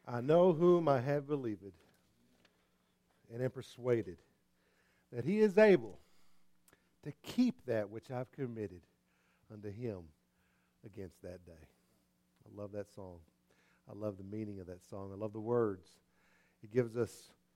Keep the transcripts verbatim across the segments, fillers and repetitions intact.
I know whom I have believed, and am persuaded that he is able to keep that which I've committed unto him against that day. I love that song. I love the meaning of that song. I love the words. It gives us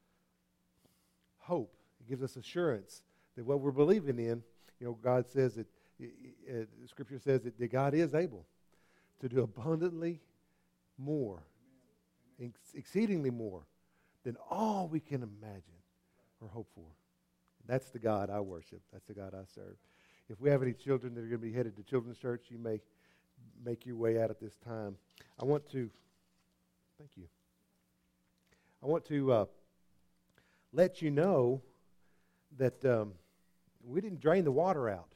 hope. It gives us assurance that what we're believing in, you know, God says that, uh, Scripture says that, that God is able to do abundantly more, ex- exceedingly more than all we can imagine or hope for. That's the God I worship. That's the God I serve. If we have any children that are going to be headed to children's church, you may make your way out at this time. I want to, thank you. I want to uh, let you know that um, we didn't drain the water out.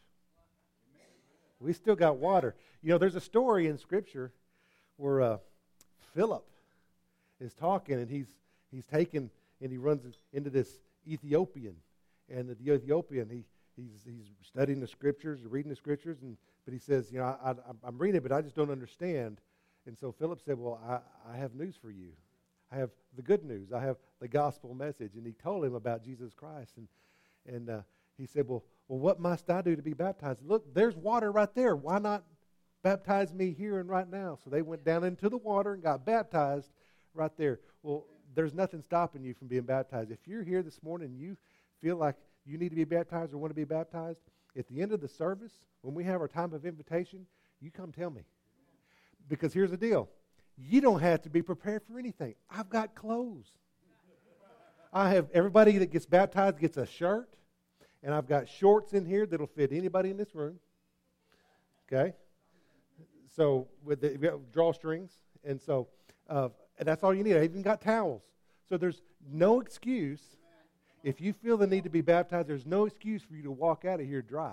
We still got water. You know, there's a story in Scripture where uh, Philip is talking, and he's he's taken, and he runs into this Ethiopian. And the Ethiopian, he he's he's studying the Scriptures, reading the Scriptures, and but he says, you know, I, I, I'm reading it, but I just don't understand. And so Philip said, well, I, I have news for you. I have the good news. I have the gospel message. And he told him about Jesus Christ. And and uh, he said, well, well, what must I do to be baptized? Look, there's water right there. Why not baptize me here and right now? So they went down into the water and got baptized right there. Well, there's nothing stopping you from being baptized. If you're here this morning and you feel like you need to be baptized or want to be baptized, at the end of the service, when we have our time of invitation, you come tell me. Because here's the deal. You don't have to be prepared for anything. I've got clothes. I have, everybody that gets baptized gets a shirt, and I've got shorts in here that'll fit anybody in this room. Okay? So, with the we have drawstrings, and so uh, and that's all you need. I even got towels. So there's no excuse. If you feel the need to be baptized, there's no excuse for you to walk out of here dry.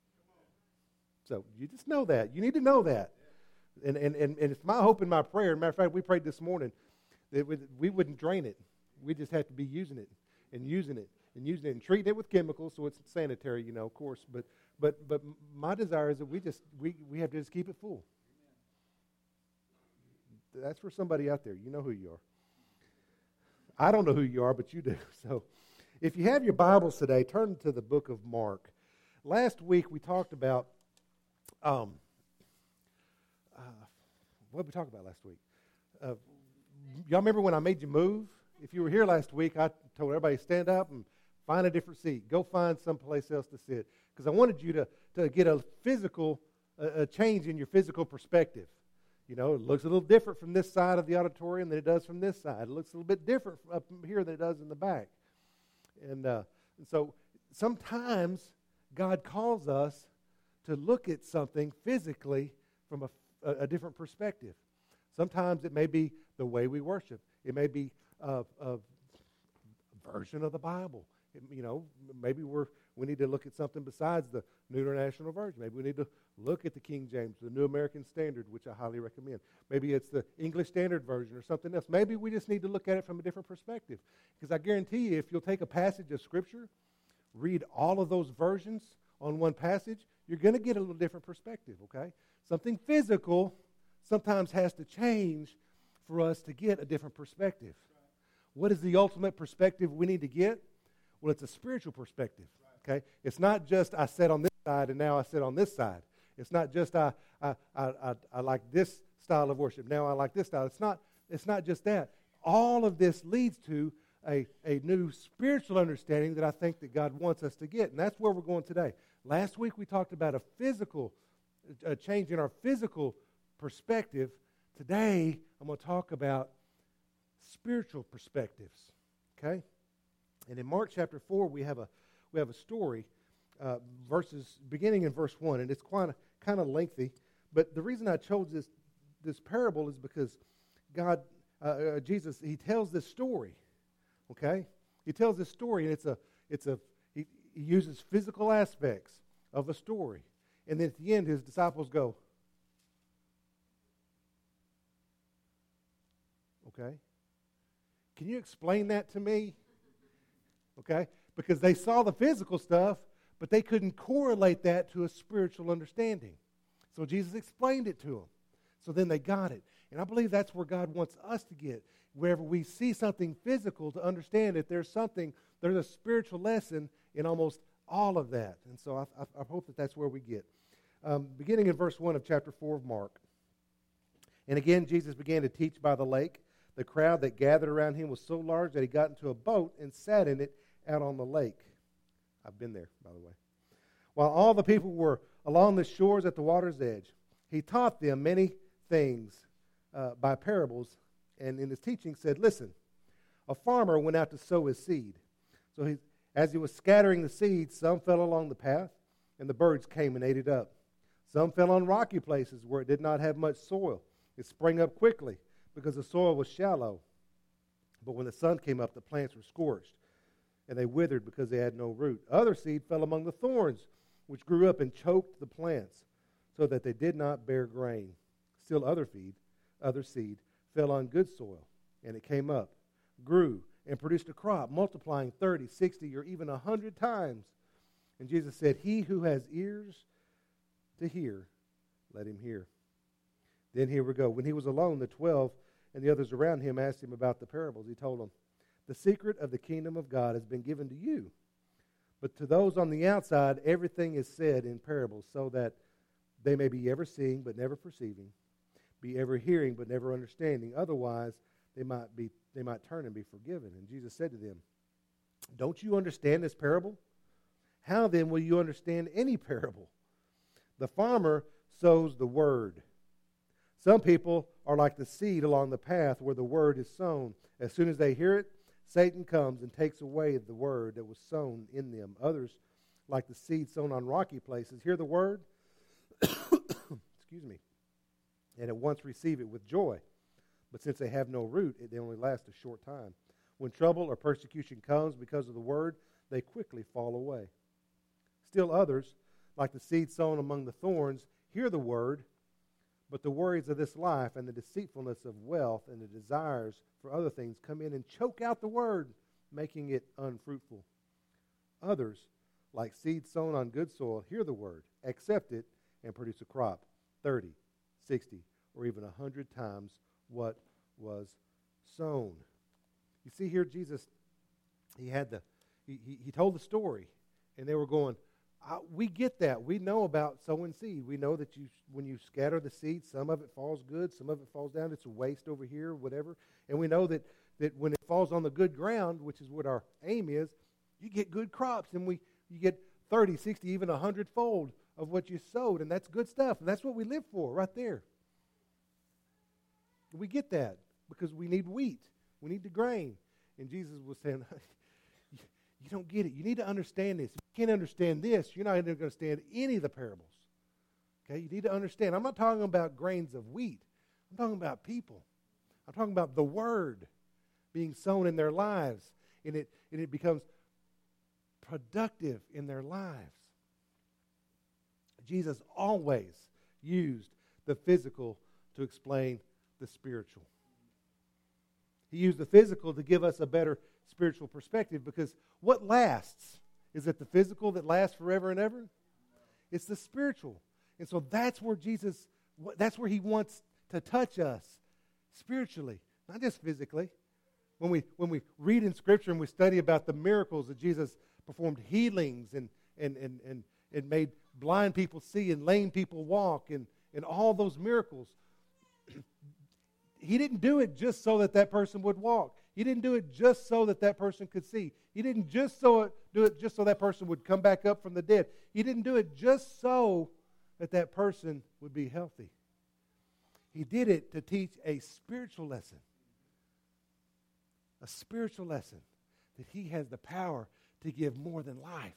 So you just know that. You need to know that. And and, and, and it's my hope and my prayer. Matter of fact, we prayed this morning that we, we wouldn't drain it. We just have to be using it and using it and using it and treating it with chemicals so it's sanitary, you know, of course. But but but my desire is that we just we, we have to just keep it full. That's for somebody out there. You know who you are. I don't know who you are, but you do. So if you have your Bibles today, turn to the book of Mark. Last week we talked about, um, uh, what did we talk about last week? Uh, y'all remember when I made you move? If you were here last week, I told everybody stand up and find a different seat. Go find someplace else to sit. Because I wanted you to, to get a physical, a, a change in your physical perspective. You know, it looks a little different from this side of the auditorium than it does from this side. It looks a little bit different up here than it does in the back. And, uh, and so sometimes God calls us to look at something physically from a, a, a different perspective. Sometimes it may be the way we worship. It may be a, a version of the Bible. It, you know, maybe we're we need to look at something besides the New International Version. Maybe we need to look at the King James, the New American Standard, which I highly recommend. Maybe it's the English Standard Version or something else. Maybe we just need to look at it from a different perspective. Because I guarantee you, if you'll take a passage of Scripture, read all of those versions on one passage, you're going to get a little different perspective, okay? Something physical sometimes has to change for us to get a different perspective. What is the ultimate perspective we need to get? Well, it's a spiritual perspective. Okay, it's not just I sat on this side and now I sit on this side. It's not just I I, I I I like this style of worship. Now I like this style. It's not it's not just that. All of this leads to a, a new spiritual understanding that I think that God wants us to get, and that's where we're going today. Last week we talked about a physical a change in our physical perspective. Today I'm going to talk about spiritual perspectives. Okay, and in Mark chapter four we have a We have a story, uh, verses beginning in verse one, and it's quite a, kind of lengthy. But the reason I chose this this parable is because God, uh, uh, Jesus, He tells this story. Okay, He tells this story, and it's a it's a he, he uses physical aspects of a story, and then at the end, His disciples go, "Okay, can you explain that to me?" Okay. Because they saw the physical stuff, but they couldn't correlate that to a spiritual understanding. So Jesus explained it to them. So then they got it. And I believe that's where God wants us to get. Wherever we see something physical, to understand that there's something, there's a spiritual lesson in almost all of that. And so I, I, I hope that that's where we get. Um, beginning in verse one of chapter four of Mark. And again, Jesus began to teach by the lake. The crowd that gathered around him was so large that he got into a boat and sat in it out on the lake. I've been there, by the way. While all the people were along the shores at the water's edge, he taught them many things uh, by parables, and in his teaching said, listen, a farmer went out to sow his seed. So he, as he was scattering the seeds, some fell along the path, and the birds came and ate it up. Some fell on rocky places where it did not have much soil. It sprang up quickly because the soil was shallow. But when the sun came up, the plants were scorched, and they withered because they had no root. Other seed fell among the thorns, which grew up and choked the plants, so that they did not bear grain. Still other feed, other seed fell on good soil, and it came up, grew, and produced a crop, multiplying thirty, sixty, or even a hundred times. And Jesus said, he who has ears to hear, let him hear. Then here we go. When he was alone, the twelve and the others around him asked him about the parables. He told them, the secret of the kingdom of God has been given to you. But to those on the outside, everything is said in parables, so that they may be ever seeing but never perceiving, be ever hearing but never understanding. Otherwise, they might be they might turn and be forgiven. And Jesus said to them, don't you understand this parable? How then will you understand any parable? The farmer sows the word. Some people are like the seed along the path where the word is sown. As soon as they hear it, Satan comes and takes away the word that was sown in them. Others, like the seed sown on rocky places, hear the word, excuse me, and at once receive it with joy. But since they have no root, it, they only last a short time. When trouble or persecution comes because of the word, they quickly fall away. Still others, like the seed sown among the thorns, hear the word, but the worries of this life and the deceitfulness of wealth and the desires for other things come in and choke out the word, making it unfruitful. Others, like seed sown on good soil, hear the word, accept it, and produce a crop, thirty, sixty, or even one hundred times what was sown. You see here, Jesus, he had the, he, he, he told the story, and they were going, Uh, we get that. We know about sowing seed. We know that you, when you scatter the seed, some of it falls good, some of it falls down. It's a waste over here, whatever. And we know that, that when it falls on the good ground, which is what our aim is, you get good crops. And we you get thirty, sixty, even one hundred fold of what you sowed. And that's good stuff. And that's what we live for right there. We get that because we need wheat. We need the grain. And Jesus was saying, you don't get it. You need to understand this. If you can't understand this, you're not going to understand any of the parables. Okay? You need to understand. I'm not talking about grains of wheat. I'm talking about people. I'm talking about the word being sown in their lives, and it, and it becomes productive in their lives. Jesus always used the physical to explain the spiritual. He used the physical to give us a better spiritual perspective, because what lasts? Is it the physical that lasts forever and ever? It's the spiritual. And so that's where Jesus, that's where he wants to touch us spiritually, not just physically. When we when we read in Scripture and we study about the miracles that Jesus performed, healings and and and and, and made blind people see and lame people walk, and, and all those miracles, he didn't do it just so that that person would walk. He didn't do it just so that that person could see. He didn't just so it, do it just so that person would come back up from the dead. He didn't do it just so that that person would be healthy. He did it to teach a spiritual lesson. A spiritual lesson that he has the power to give more than life.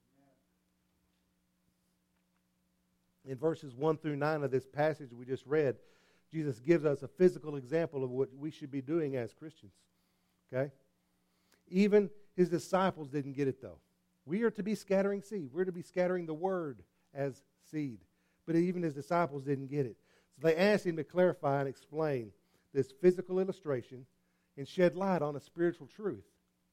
In verses one through nine of this passage we just read, Jesus gives us a physical example of what we should be doing as Christians. Okay? Even his disciples didn't get it, though. We are to be scattering seed. We're to be scattering the word as seed. But even his disciples didn't get it. So they asked him to clarify and explain this physical illustration and shed light on a spiritual truth.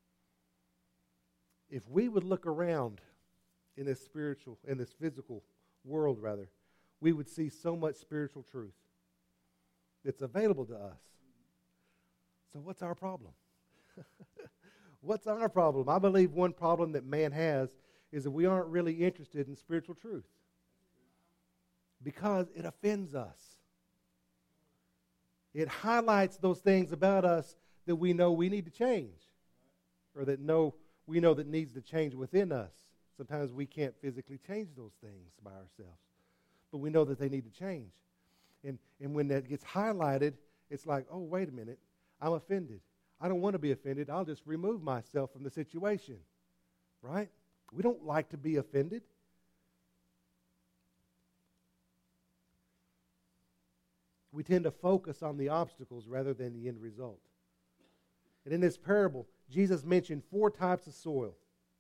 If we would look around in this spiritual, in this physical world, rather, we would see so much spiritual truth. that's available to us. So what's our problem? What's our problem? I believe one problem that man has is that we aren't really interested in spiritual truth because it offends us. It highlights those things about us that we know we need to change, or that know we know that needs to change within us. Sometimes we can't physically change those things by ourselves, but we know that they need to change. And and when that gets highlighted, it's like, oh, wait a minute, I'm offended. I don't want to be offended. I'll just remove myself from the situation, right? We don't like to be offended. We tend to focus on the obstacles rather than the end result. And in this parable, Jesus mentioned four types of soil.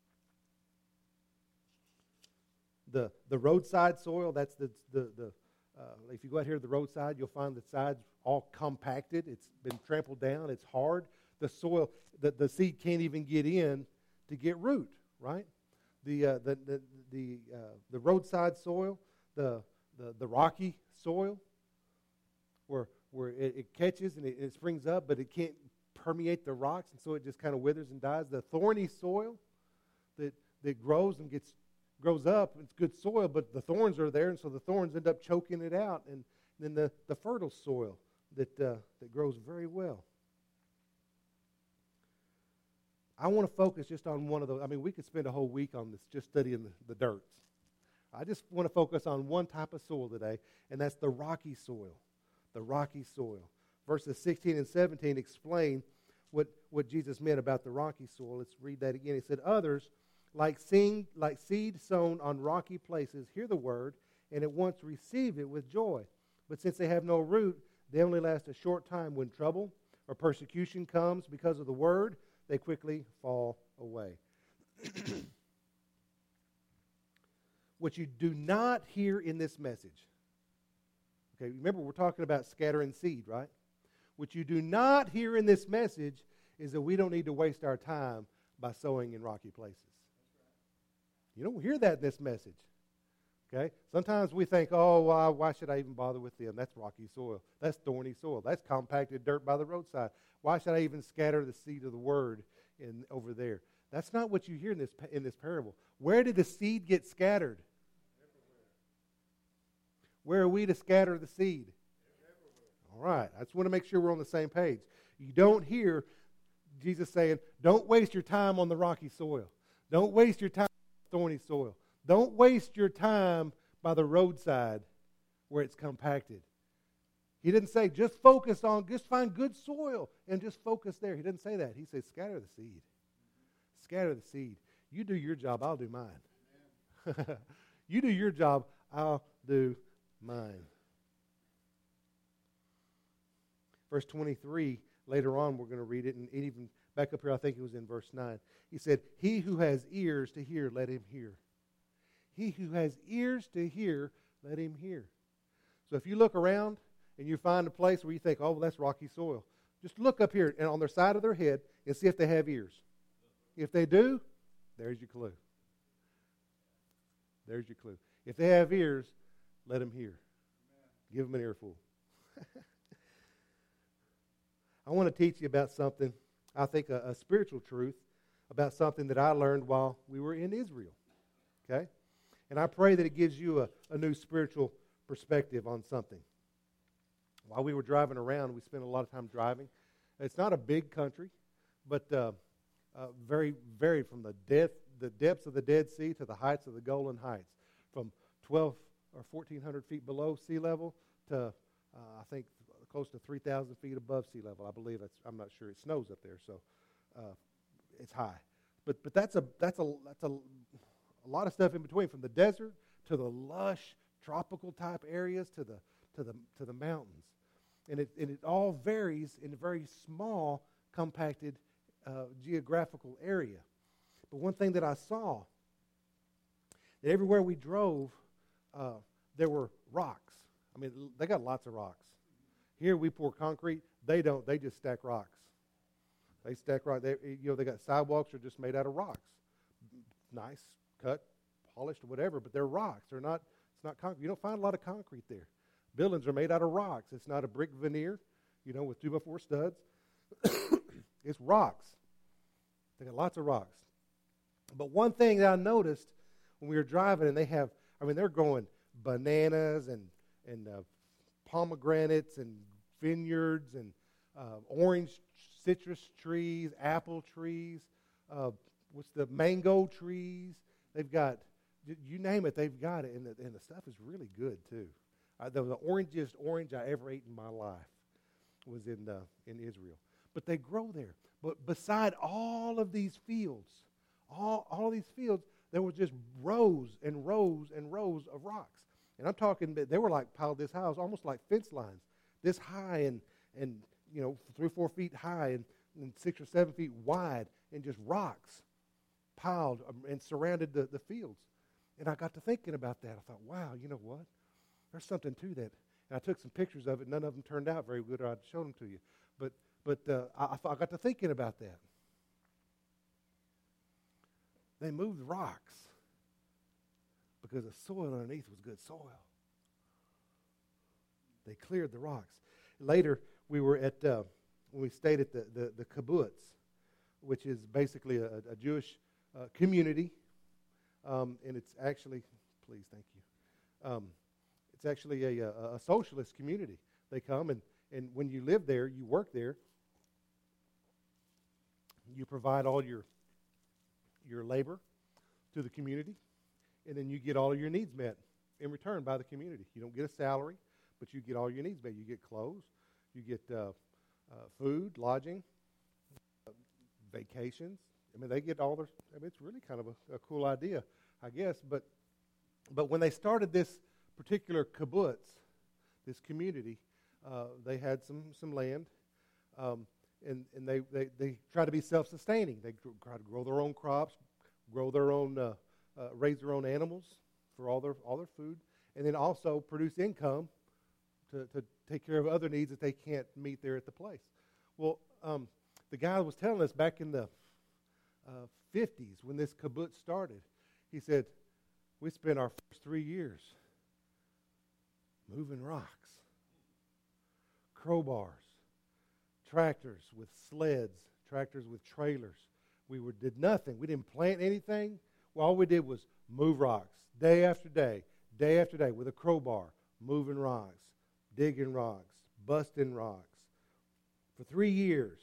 The, the roadside soil, that's the, the, the uh, if you go out here to the roadside, you'll find the sides all compacted. It's been trampled down. It's hard. The soil, the, the seed can't even get in to get root, right? The uh, the the the, uh, the roadside soil, the, the the rocky soil, where where it, it catches and it, it springs up, but it can't permeate the rocks, and so it just kind of withers and dies. The thorny soil that that grows and gets grows up, it's good soil, but the thorns are there, and so the thorns end up choking it out. And then the, the fertile soil that uh, that grows very well. I want to focus just on one of those. I mean, we could spend a whole week on this, just studying the, the dirts. I just want to focus on one type of soil today, and that's the rocky soil. The rocky soil. Verses sixteen and seventeen explain what, what Jesus meant about the rocky soil. Let's read that again. He said, others, like seed, like seed sown on rocky places, hear the word, and at once receive it with joy. But since they have no root, they only last a short time. When trouble or persecution comes because of the word, they quickly fall away. What you do not hear in this message, okay, remember we're talking about scattering seed, right? What you do not hear in this message is that we don't need to waste our time by sowing in rocky places. You don't hear that in this message. Okay? Sometimes we think, oh, why, why should I even bother with them? That's rocky soil. That's thorny soil. That's compacted dirt by the roadside. Why should I even scatter the seed of the word in over there? That's not what you hear in this in this parable. Where did the seed get scattered? Where are we to scatter the seed? All right. I just want to make sure we're on the same page. You don't hear Jesus saying, don't waste your time on the rocky soil. Don't waste your time on thorny soil. Don't waste your time by the roadside where it's compacted. He didn't say just focus on, just find good soil and just focus there. He didn't say that. He said scatter the seed. Scatter the seed. You do your job, I'll do mine. You do your job, I'll do mine. Verse twenty-three, later on we're going to read it, and even back up here, I think it was in verse nine. He said, he who has ears to hear, let him hear. He who has ears to hear, let him hear. So if you look around and you find a place where you think, oh, well, that's rocky soil, just look up here and on their side of their head and see if they have ears. If they do, there's your clue. There's your clue. If they have ears, let them hear. Give them an earful. I want to teach you about something, I think a, a spiritual truth, about something that I learned while we were in Israel. Okay? And I pray that it gives you a, a new spiritual perspective on something. While we were driving around, we spent a lot of time driving. It's not a big country, but uh, uh, very varied from the depth, the depths of the Dead Sea to the heights of the Golan Heights, from twelve or fourteen hundred feet below sea level to uh, I think close to three thousand feet above sea level. I believe that's. I'm not sure. It snows up there, so uh, it's high. But but that's a that's a that's a, a lot of stuff in between, from the desert to the lush tropical type areas to the to the to the mountains, and it and it all varies in a very small compacted uh, geographical area. But one thing that I saw, that everywhere we drove, uh, there were rocks. I mean, they got lots of rocks. Here we pour concrete. They don't. They just stack rocks. They stack rock. They, you know, they got sidewalks are just made out of rocks, nice, cut, polished, whatever. But they're rocks. They're not. It's not concrete. You don't find a lot of concrete there. Buildings are made out of rocks. It's not a brick veneer, you know, with two by four studs. It's rocks. They got lots of rocks. But one thing that I noticed when we were driving, and they have, I mean, they're growing bananas and and uh, pomegranates and vineyards and uh, orange citrus trees, apple trees, uh, what's the mango trees. They've got, you name it, they've got it, and the, and the stuff is really good too. Uh, the, the orangest orange I ever ate in my life was in uh, in Israel. But they grow there. But beside all of these fields, all all of these fields, there were just rows and rows and rows of rocks. And I'm talking, they were like piled this high, almost like fence lines, this high and and you know three or four feet high and, and six or seven feet wide, and just rocks piled and surrounded the, the fields. And I got to thinking about that. I thought, wow, you know what? There's something to that. And I took some pictures of it. None of them turned out very good, or I'd show them to you. But but uh, I, I got to thinking about that. They moved rocks because the soil underneath was good soil. They cleared the rocks. Later, we were at, uh, when we stayed at the, the, the kibbutz, which is basically a, a Jewish uh, community. Um, and it's actually, please, thank you. Um, it's actually a, a, a socialist community. They come, and, and when you live there, you work there, you provide all your your labor to the community, and then you get all of your needs met in return by the community. You don't get a salary, but you get all your needs met. You get clothes, you get uh, uh, food, lodging, uh, vacations. I mean, they get all their, I mean, it's really kind of a, a cool idea, I guess. But but when they started this particular kibbutz, this community, uh, they had some, some land, um, and, and they, they, they try to be self-sustaining. They gr- try to grow their own crops, grow their own, uh, uh, raise their own animals for all their all their food, and then also produce income to, to take care of other needs that they can't meet there at the place. Well, um, the guy was telling us back in the uh, fifties when this kibbutz started, he said, we spent our first three years moving rocks, crowbars, tractors with sleds, tractors with trailers. We were, did nothing. We didn't plant anything. Well, all we did was move rocks day after day, day after day with a crowbar, moving rocks, digging rocks, busting rocks for three years.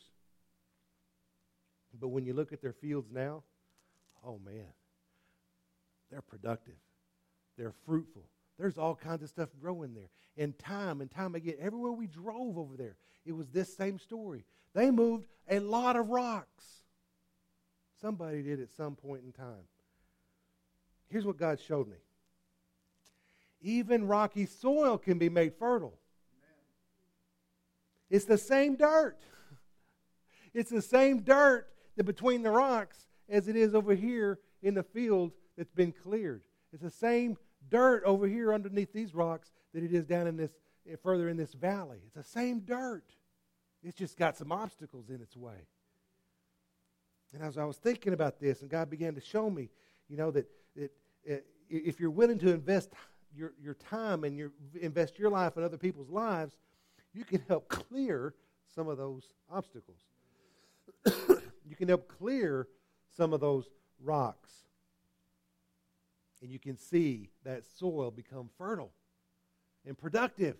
But when you look at their fields now, oh man, they're productive. They're fruitful. There's all kinds of stuff growing there. And time and time again, everywhere we drove over there, it was this same story. They moved a lot of rocks. Somebody did at some point in time. Here's what God showed me. Even rocky soil can be made fertile. Amen. It's the same dirt. It's the same dirt that between the rocks as it is over here in the field that's been cleared. It's the same dirt over here underneath these rocks that it is down in this, further in this valley. It's the same dirt. It's just got some obstacles in its way. And as I was thinking about this, and God began to show me, you know, that, that uh, if you're willing to invest your, your time and your, invest your life in other people's lives, you can help clear some of those obstacles. You can help clear some of those rocks. And you can see that soil become fertile and productive.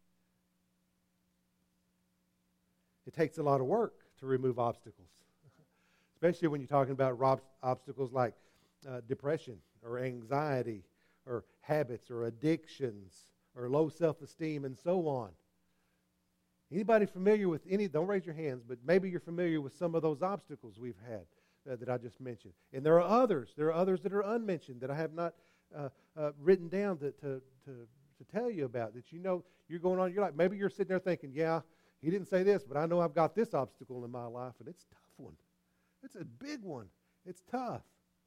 It takes a lot of work to remove obstacles, especially when you're talking about rob- obstacles like uh, depression or anxiety or habits or addictions or low self-esteem and so on. Anybody familiar with any, don't raise your hands, but maybe you're familiar with some of those obstacles we've had uh, that I just mentioned. And there are others. There are others that are unmentioned that I have not uh, uh, written down to, to, to, to tell you about, that you know you're going on. You're like, maybe you're sitting there thinking, yeah, he didn't say this, but I know I've got this obstacle in my life, and it's a tough one. It's a big one. It's tough.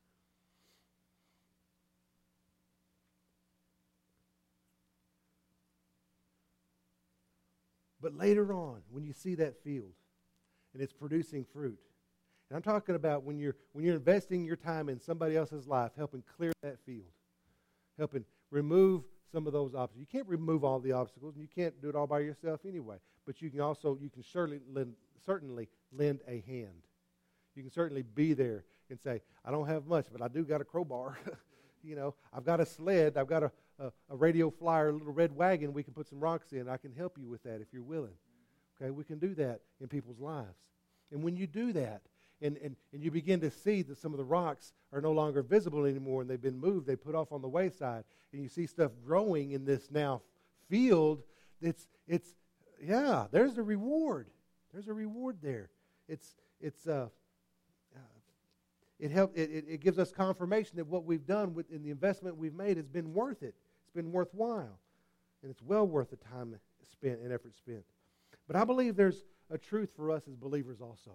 But later on, when you see that field and it's producing fruit, and I'm talking about when you're when you're investing your time in somebody else's life, helping clear that field, helping remove some of those obstacles. You can't remove all the obstacles, and you can't do it all by yourself anyway. But you can also, you can certainly lend, certainly lend a hand. You can certainly be there and say, I don't have much, but I do got a crowbar. You know, I've got a sled. I've got a, a, a radio flyer, a little red wagon we can put some rocks in. I can help you with that if you're willing. Okay, we can do that in people's lives. And when you do that, and, and, and you begin to see that some of the rocks are no longer visible anymore and they've been moved, they put off on the wayside, and you see stuff growing in this now field, it's, it's yeah, there's a reward. There's a reward there. It's, it's, uh, It, help, it, it, it gives us confirmation that what we've done with, in the investment we've made has been worth it. It's been worthwhile. And it's well worth the time spent and effort spent. But I believe there's a truth for us as believers also.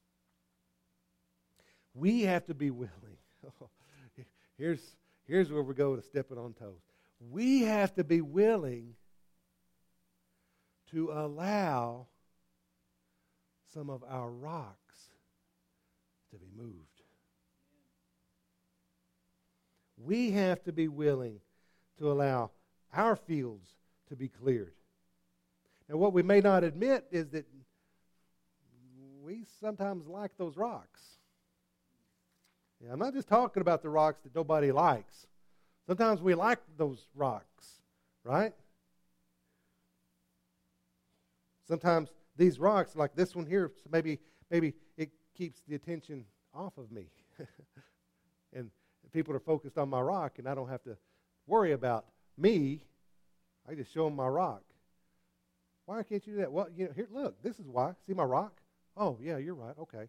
We have to be willing. here's, here's where we go to stepping on toes. We have to be willing to allow some of our rocks to be moved. We have to be willing to allow our fields to be cleared. Now, what we may not admit is that we sometimes like those rocks. Yeah, I'm not just talking about the rocks that nobody likes. Sometimes we like those rocks, right? Sometimes these rocks, like this one here, maybe maybe it keeps the attention off of me. And people are focused on my rock, and I don't have to worry about me. I just show them my rock. Why can't you do that? Well, you know, here, look, this is why. See my rock? Oh, yeah, you're right. Okay.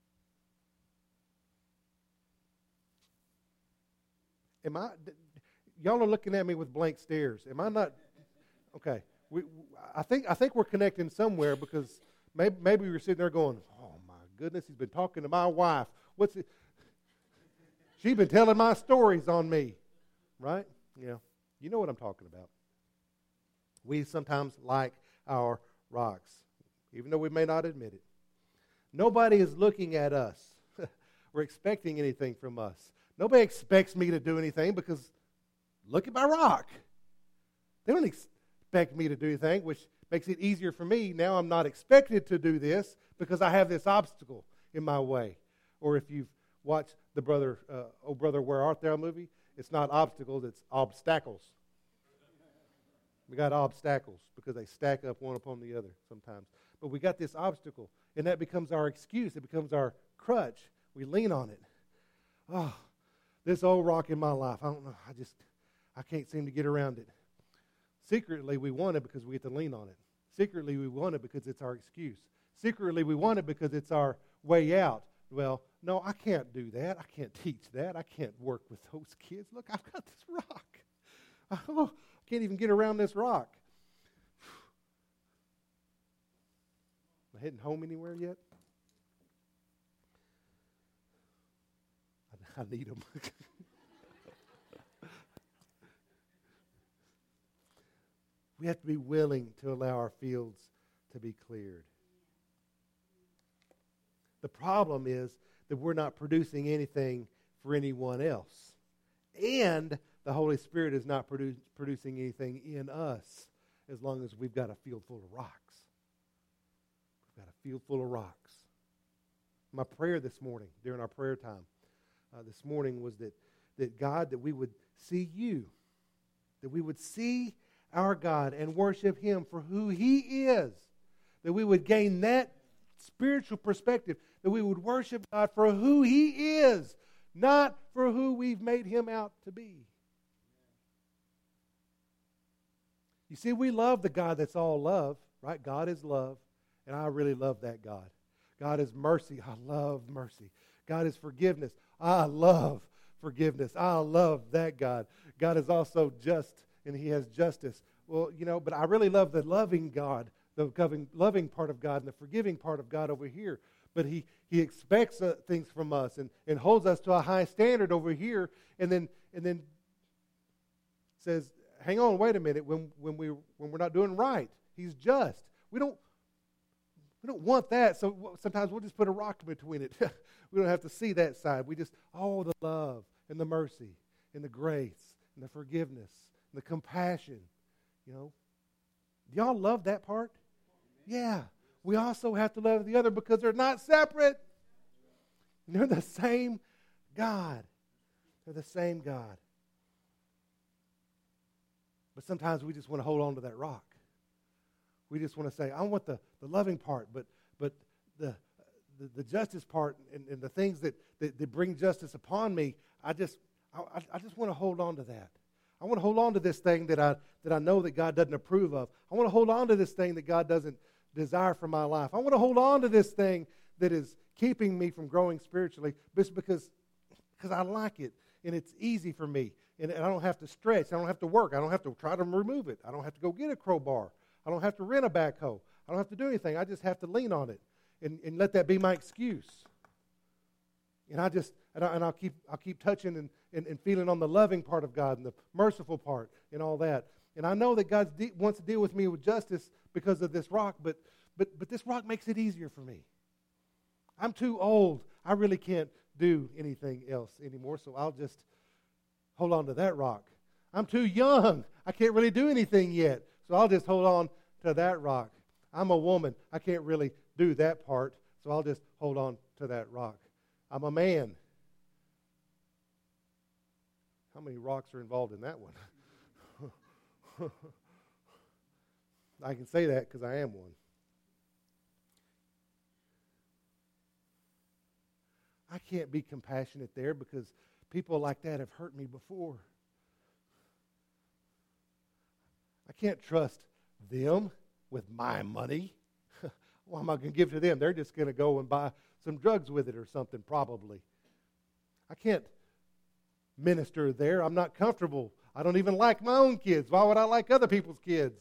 Am I? Y'all are looking at me with blank stares. Am I not? Okay. We, I think I think we're connecting somewhere, because maybe maybe you're sitting there going, "Oh my goodness, he's been talking to my wife. What's it?" She's been telling my stories on me, right? Yeah, you know what I'm talking about. We sometimes like our rocks, even though we may not admit it. Nobody is looking at us or expecting anything from us. Nobody expects me to do anything, because look at my rock. They don't expect me to do anything, which makes it easier for me. Now I'm not expected to do this because I have this obstacle in my way. Or if you've watched the brother, uh, Oh Brother, Where Art Thou movie, it's not obstacles, it's obstacles. We got obstacles because they stack up one upon the other sometimes. But we got this obstacle, and that becomes our excuse. It becomes our crutch. We lean on it. Oh, this old rock in my life, I don't know, I just, I can't seem to get around it. Secretly, we want it because we get to lean on it. Secretly, we want it because it's our excuse. Secretly, we want it because it's our way out. Well, no, I can't do that. I can't teach that. I can't work with those kids. Look, I've got this rock. Oh, I can't even get around this rock. Am I heading home anywhere yet? I, I need them. We have to be willing to allow our fields to be cleared. The problem is that we're not producing anything for anyone else. And the Holy Spirit is not produ- producing anything in us as long as we've got a field full of rocks. We've got a field full of rocks. My prayer this morning, during our prayer time, uh, this morning was that, that God, that we would see you, that we would see our God and worship Him for who He is, that we would gain that spiritual perspective, that we would worship God for who He is, not for who we've made Him out to be. You see, we love the God that's all love, right? God is love, and I really love that God. God is mercy. I love mercy. God is forgiveness. I love forgiveness. I love that God. God is also just, and He has justice. Well, you know, but I really love the loving God, the loving, loving part of God and the forgiving part of God over here. But He, he expects uh, things from us and, and holds us to a high standard over here, and then and then says, hang on, wait a minute, when when we when we're not doing right, He's just. We don't we don't want that, so sometimes we'll just put a rock between it. We don't have to see that side. We just, oh, the love and the mercy and the grace and the forgiveness the compassion, you know. Do y'all love that part? Yeah. We also have to love the other because they're not separate. They're the same God. They're the same God. But sometimes we just want to hold on to that rock. We just want to say, I want the, the loving part, but but the the, the justice part and, and the things that, that, that bring justice upon me, I just I, I just want to hold on to that. I want to hold on to this thing that I that I know that God doesn't approve of. I want to hold on to this thing that God doesn't desire for my life. I want to hold on to this thing that is keeping me from growing spiritually just because, because I like it and it's easy for me. And, and I don't have to stretch. I don't have to work. I don't have to try to remove it. I don't have to go get a crowbar. I don't have to rent a backhoe. I don't have to do anything. I just have to lean on it and, and let that be my excuse. And I just and, I, and I'll keep I'll keep touching and, and, and feeling on the loving part of God and the merciful part and all that. And I know that God de- wants to deal with me with justice because of this rock, but but but this rock makes it easier for me. I'm too old. I really can't do anything else anymore, so I'll just hold on to that rock. I'm too young. I can't really do anything yet, so I'll just hold on to that rock. I'm a woman. I can't really do that part, so I'll just hold on to that rock. I'm a man. How many rocks are involved in that one? I can say that because I am one. I can't be compassionate there because people like that have hurt me before. I can't trust them with my money. What am I going to give to them? They're just going to go and buy some drugs with it or something, probably. I can't minister there. I'm not comfortable. I don't even like my own kids. Why would I like other people's kids?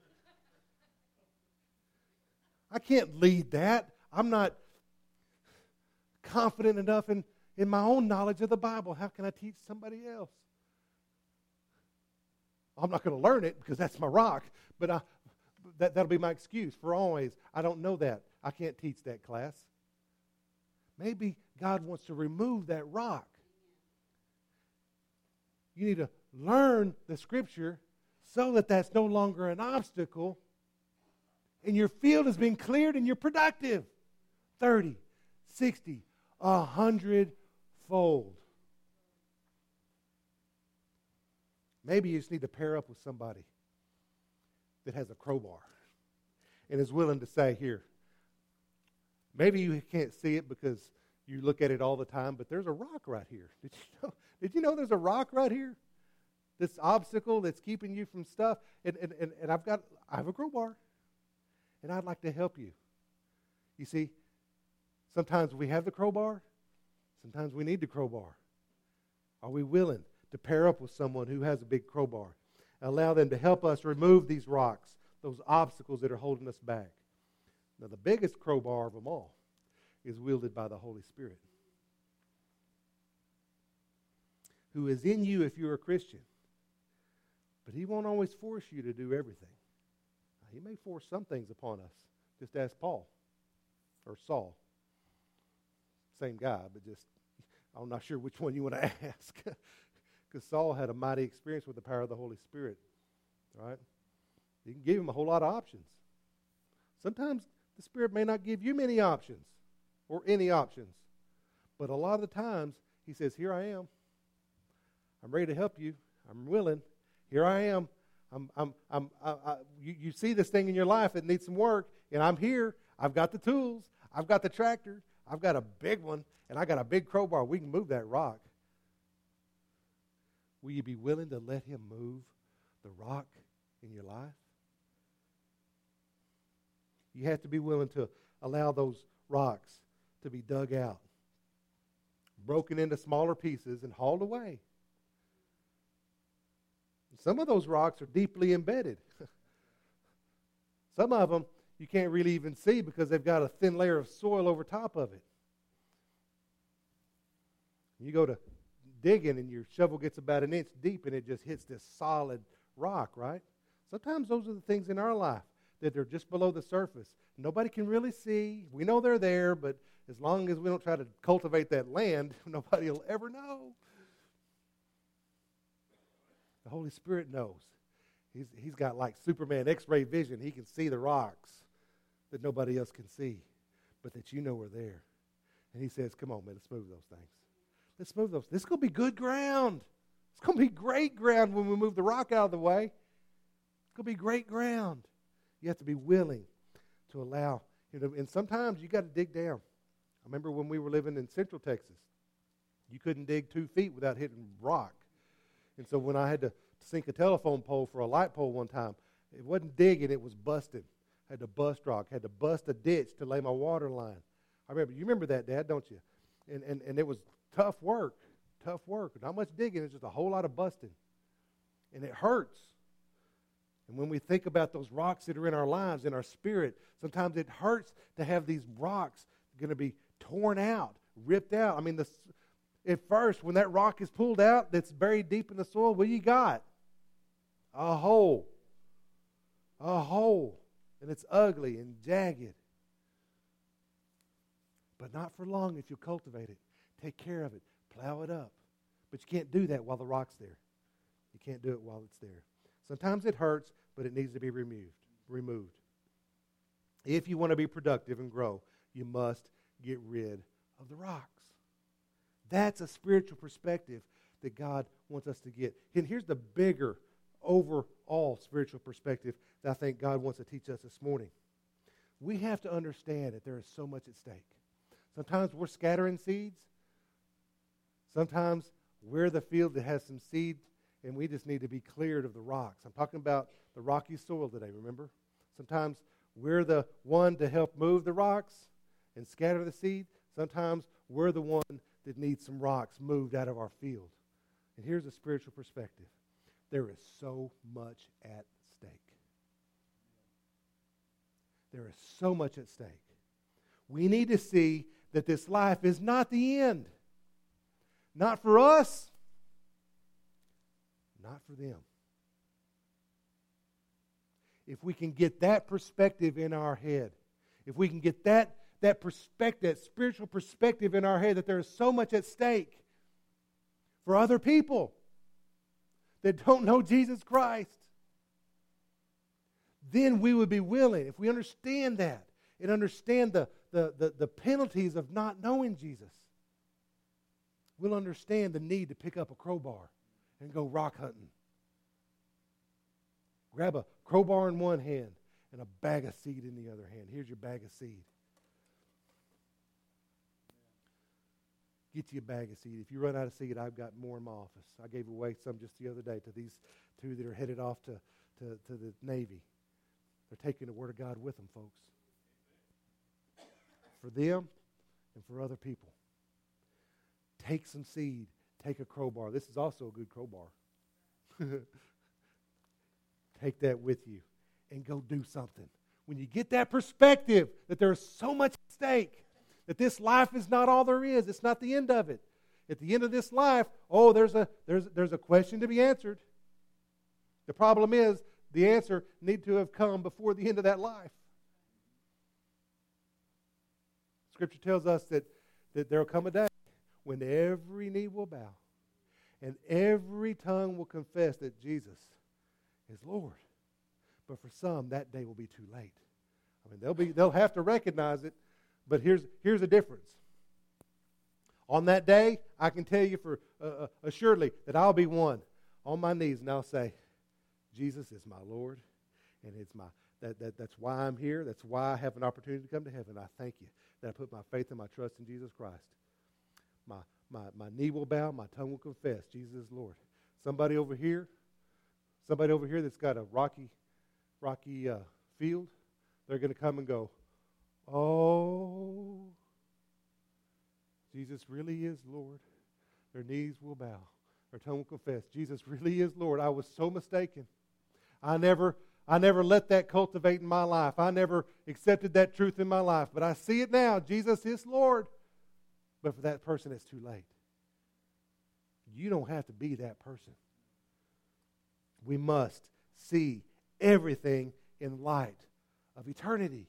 I can't lead that. I'm not confident enough in, in my own knowledge of the Bible. How can I teach somebody else? I'm not going to learn it because that's my rock, but I, that, that'll be my excuse for always. I don't know that. I can't teach that class. Maybe God wants to remove that rock. You need to learn the Scripture so that that's no longer an obstacle and your field has been cleared and you're productive. thirty, sixty, a hundred fold. Maybe you just need to pair up with somebody that has a crowbar and is willing to say, here, maybe you can't see it because you look at it all the time, but there's a rock right here. Did you know, did you know there's a rock right here? This obstacle that's keeping you from stuff. And, and, and, and I've got, I have a crowbar, and I'd like to help you. You see, sometimes we have the crowbar, sometimes we need the crowbar. Are we willing to pair up with someone who has a big crowbar? Allow them to help us remove these rocks, those obstacles that are holding us back. Now, the biggest crowbar of them all is wielded by the Holy Spirit, who is in you if you're a Christian. But He won't always force you to do everything. He may force some things upon us. Just ask Paul or Saul. Same guy, but just, I'm not sure which one you want to ask. Because Saul had a mighty experience with the power of the Holy Spirit. Right? You can give him a whole lot of options. Sometimes the Spirit may not give you many options or any options. But a lot of the times, He says, here I am. I'm ready to help you. I'm willing. Here I am. I'm, I'm, I'm, I, I, you, you see this thing in your life that needs some work, and I'm here. I've got the tools. I've got the tractor. I've got a big one, and I got a big crowbar. We can move that rock. Will you be willing to let Him move the rock in your life? You have to be willing to allow those rocks to be dug out, broken into smaller pieces, and hauled away. Some of those rocks are deeply embedded. Some of them you can't really even see because they've got a thin layer of soil over top of it. You go to digging and your shovel gets about an inch deep and it just hits this solid rock, right? Sometimes those are the things in our life that are just below the surface. Nobody can really see. We know they're there, but as long as we don't try to cultivate that land, nobody will ever know. The The Holy Spirit knows. He's, he's got like Superman X-ray vision. He can see the rocks that nobody else can see, but that you know are there. And he says, come on, man, let's move those things. Let's move those. This is going to be good ground. It's going to be great ground when we move the rock out of the way. It's going to be great ground. You have to be willing to allow, you know, and sometimes you got to dig down. I remember when we were living in Central Texas, you couldn't dig two feet without hitting rock. And so when I had to sink a telephone pole for a light pole one time, it wasn't digging, it was busting. I had to bust rock, had to bust a ditch to lay my water line. I remember, you remember that, Dad, don't you? And, and, and it was tough work, tough work. Not much digging, it's just a whole lot of busting. And it hurts. And when we think about those rocks that are in our lives, in our spirit, sometimes it hurts to have these rocks going to be torn out, ripped out. I mean, the, at first, when that rock is pulled out that's buried deep in the soil, what do you got? A hole. A hole. And it's ugly and jagged. But not for long if you cultivate it. Take care of it. Plow it up. But you can't do that while the rock's there. You can't do it while it's there. Sometimes it hurts, but it needs to be removed. Removed. If you want to be productive and grow, you must get rid of the rocks. That's a spiritual perspective that God wants us to get. And here's the bigger, overall spiritual perspective that I think God wants to teach us this morning. We have to understand that there is so much at stake. Sometimes we're scattering seeds. Sometimes we're the field that has some seed, and we just need to be cleared of the rocks. I'm talking about the rocky soil today, remember? Sometimes we're the one to help move the rocks and scatter the seed. Sometimes we're the one that needs some rocks moved out of our field. And here's a spiritual perspective. There is so much at stake. There is so much at stake. We need to see that this life is not the end. Not for us, not for them. If we can get that perspective in our head, if we can get that, that perspective, that spiritual perspective in our head that there is so much at stake for other people that don't know Jesus Christ, then we would be willing, if we understand that and understand the, the, the, the penalties of not knowing Jesus, we'll understand the need to pick up a crowbar and go rock hunting. Grab a crowbar in one hand and a bag of seed in the other hand. Here's your bag of seed. Get you a bag of seed. If you run out of seed, I've got more in my office. I gave away some just the other day to these two that are headed off to, to, to the Navy. They're taking the Word of God with them, folks. For them and for other people. Take some seed. Take a crowbar. This is also a good crowbar. Take that with you and go do something. When you get that perspective that there's so much at stake, that this life is not all there is, it's not the end of it. At the end of this life, oh, there's a there's there's a question to be answered. The problem is the answer need to have come before the end of that life. Scripture tells us that, that there will come a day when every knee will bow and every tongue will confess that Jesus is Lord. But for some, that day will be too late. I mean, they'll be they'll have to recognize it, but here's here's the difference. On that day, I can tell you for uh, assuredly that I'll be one on my knees and I'll say, Jesus is my Lord, and it's my that, that that's why I'm here. That's why I have an opportunity to come to heaven. I thank you that I put my faith and my trust in Jesus Christ. My my my knee will bow, my tongue will confess Jesus is Lord. Somebody over here, somebody over here that's got a rocky, rocky uh, field, they're going to come and go, oh, Jesus really is Lord. Their knees will bow. Their tongue will confess. Jesus really is Lord. I was so mistaken. I never, I never let that cultivate in my life. I never accepted that truth in my life. But I see it now. Jesus is Lord. But for that person, it's too late. You don't have to be that person. We must see everything in light of eternity.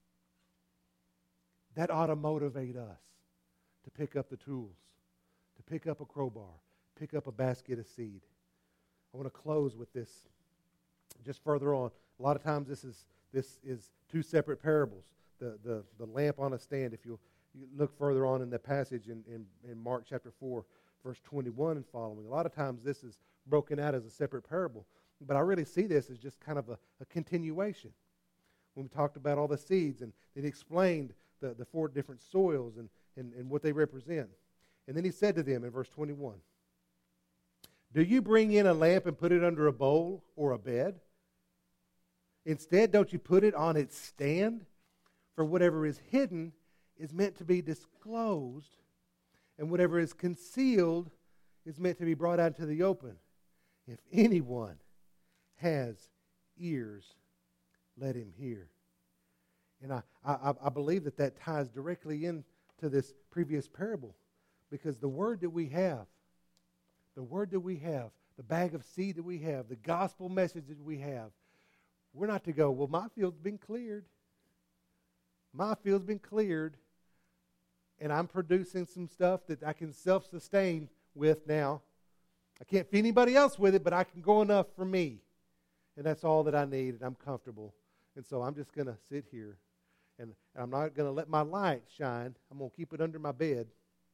That ought to motivate us to pick up the tools, to pick up a crowbar, pick up a basket of seed. I want to close with this just further on. A lot of times this is this is two separate parables. The the, the lamp on a stand, if you'll you look further on in the passage in, in, in Mark chapter four, verse twenty-one and following. A lot of times this is broken out as a separate parable. But I really see this as just kind of a, a continuation. When we talked about all the seeds and it explained the, the four different soils and, and, and what they represent. And then he said to them in verse twenty-one, do you bring in a lamp and put it under a bowl or a bed? Instead, don't you put it on its stand? For whatever is hidden is meant to be disclosed, and whatever is concealed is meant to be brought out into the open. If anyone has ears, let him hear. And I, I, I believe that that ties directly into this previous parable, because the word that we have, the word that we have, the bag of seed that we have, the gospel message that we have, we're not to go, well, my field's been cleared. My field's been cleared, and I'm producing some stuff that I can self-sustain with now. I can't feed anybody else with it, but I can go enough for me. And that's all that I need, and I'm comfortable. And so I'm just going to sit here, and I'm not going to let my light shine. I'm going to keep it under my bed,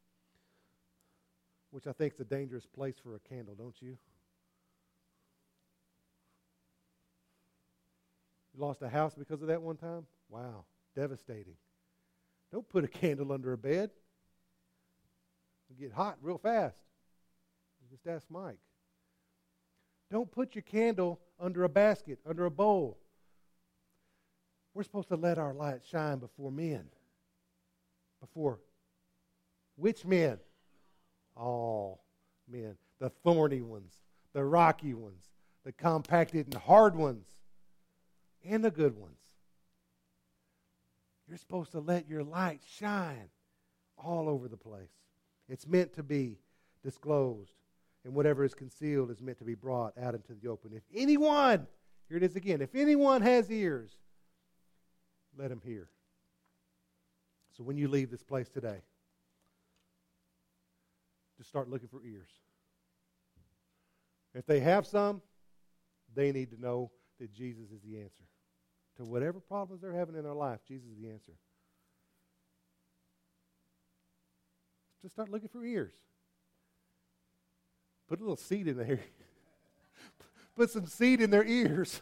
which I think is a dangerous place for a candle, don't you? You lost a house because of that one time? Wow, devastating. Don't put a candle under a bed. It'll get hot real fast. Just ask Mike. Don't put your candle under a basket, under a bowl. We're supposed to let our light shine before men. Before which men? All men. The thorny ones, the rocky ones, the compacted and hard ones, and the good ones. You're supposed to let your light shine all over the place. It's meant to be disclosed, and whatever is concealed is meant to be brought out into the open. If anyone, here it is again, if anyone has ears, let him hear. So when you leave this place today, just start looking for ears. If they have some, they need to know that Jesus is the answer. To whatever problems they're having in their life, Jesus is the answer. Just start looking for ears. Put a little seed in there. Put some seed in their ears.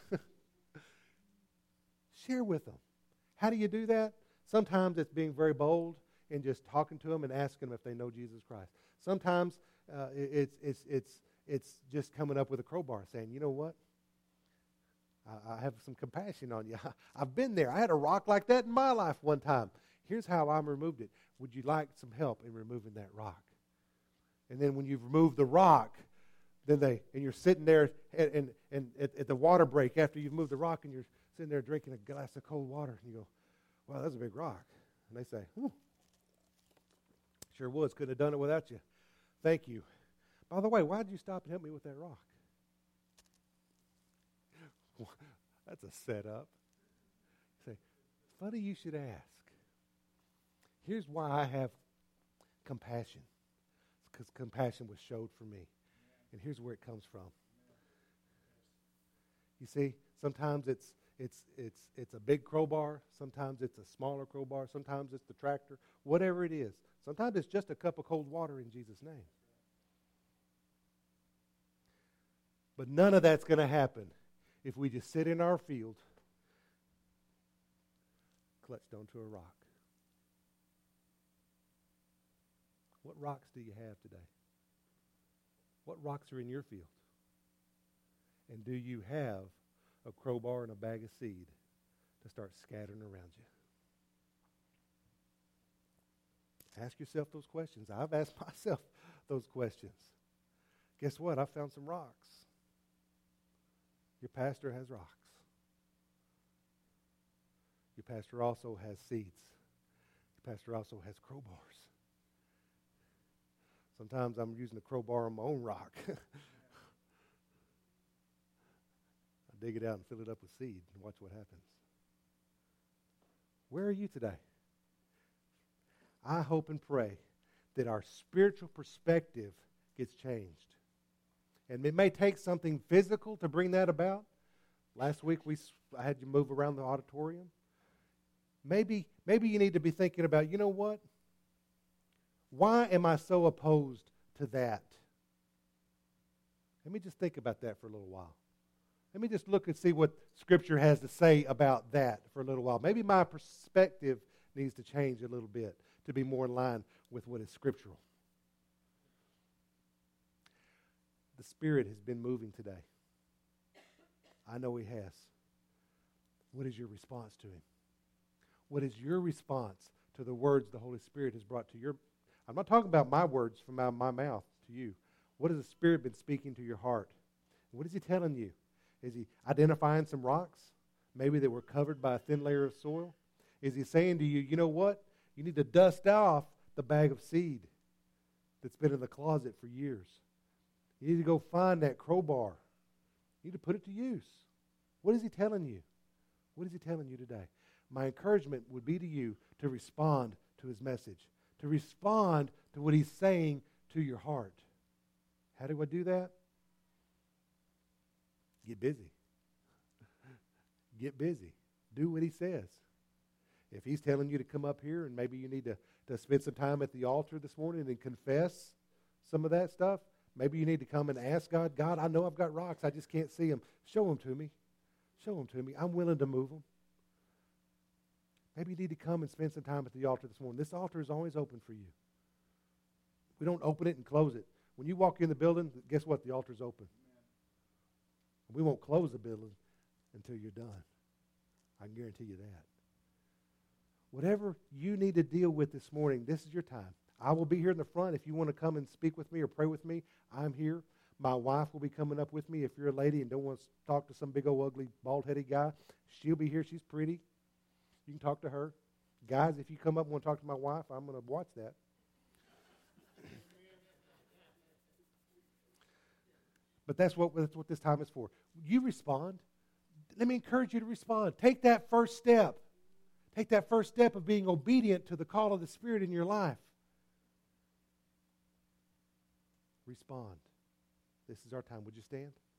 Share with them. How do you do that? Sometimes it's being very bold and just talking to them and asking them if they know Jesus Christ. Sometimes uh, it's it's it's it's just coming up with a crowbar, saying, "You know what? I, I have some compassion on you. I've been there. I had a rock like that in my life one time. Here's how I removed it. Would you like some help in removing that rock?" And then when you've removed the rock, then they and you're sitting there and and, and at, at the water break after you've moved the rock, and you're sitting there drinking a glass of cold water, and you go, "Wow, that's a big rock." And they say, "Ooh, sure was. Couldn't have done it without you. Thank you. By the way, why did you stop and help me with that rock?" That's a setup. Say, funny you should ask. Here's why I have compassion. It's because compassion was showed for me. And here's where it comes from. You see, sometimes it's it's it's it's a big crowbar, sometimes it's a smaller crowbar, sometimes it's the tractor, whatever it is. Sometimes it's just a cup of cold water in Jesus' name. But none of that's going to happen if we just sit in our field, clutched onto a rock. What rocks do you have today? What rocks are in your field? And do you have a crowbar and a bag of seed to start scattering around you? Ask yourself those questions. I've asked myself those questions. Guess what? I found some rocks. Your pastor has rocks. Your pastor also has seeds. Your pastor also has crowbars. Sometimes I'm using a crowbar on my own rock. I dig it out and fill it up with seed and watch what happens. Where are you today? I hope and pray that our spiritual perspective gets changed. And it may take something physical to bring that about. Last week we I had you move around the auditorium. Maybe, maybe you need to be thinking about, you know what? Why am I so opposed to that? Let me just think about that for a little while. Let me just look and see what Scripture has to say about that for a little while. Maybe my perspective needs to change a little bit to be more in line with what is scriptural. The Spirit has been moving today. I know He has. What is your response to Him? What is your response to the words the Holy Spirit has brought to your... I'm not talking about my words from my, my mouth to you. What has the Spirit been speaking to your heart? What is He telling you? Is He identifying some rocks, maybe that were covered by a thin layer of soil? Is He saying to you, you know what? You need to dust off the bag of seed that's been in the closet for years. You need to go find that crowbar. You need to put it to use. What is He telling you? What is He telling you today? My encouragement would be to you to respond to His message, to respond to what He's saying to your heart. How do I do that? Get busy. Get busy. Do what He says. If He's telling you to come up here and maybe you need to, to spend some time at the altar this morning and confess some of that stuff, maybe you need to come and ask God, God, I know I've got rocks. I just can't see them. Show them to me. Show them to me. I'm willing to move them. Maybe you need to come and spend some time at the altar this morning. This altar is always open for you. We don't open it and close it. When you walk in the building, guess what? The altar's open. We won't close the building until you're done. I can guarantee you that. Whatever you need to deal with this morning, this is your time. I will be here in the front. If you want to come and speak with me or pray with me, I'm here. My wife will be coming up with me. If you're a lady and don't want to talk to some big old ugly bald-headed guy, she'll be here. She's pretty. You can talk to her. Guys, if you come up and want to talk to my wife, I'm going to watch that. But that's what, that's what this time is for. You respond. Let me encourage you to respond. Take that first step. Take that first step of being obedient to the call of the Spirit in your life. Respond. This is our time. Would you stand?